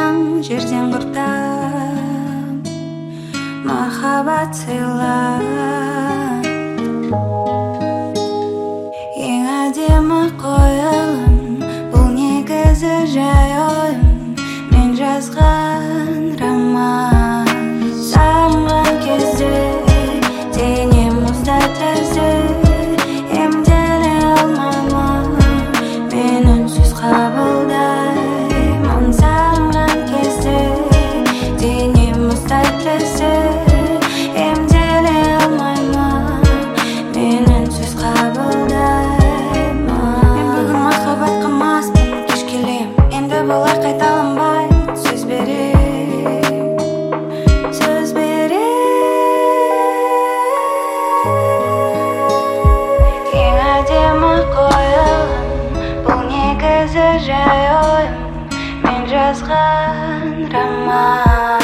болсаң жерден құртам, махаббат сыйла. Ең әдемі қойылым, бұл негізі жай ойым, мен жазған роман. Сағынған кезде денем мұздай тізі, емделе алмаймын, мен үнсіз қабылдаймын. Сағынған кезде денем мұздай тізі, емделе алмаймын, мен үнсіз қабылдаймын. Мен бүгін махаббатқа маспын, кеш келем, енді болар қайталанбай. Сөз берем, сөз берем. Ең әдемі қойылым, бұл негізі жай ойым, мен жазған роман.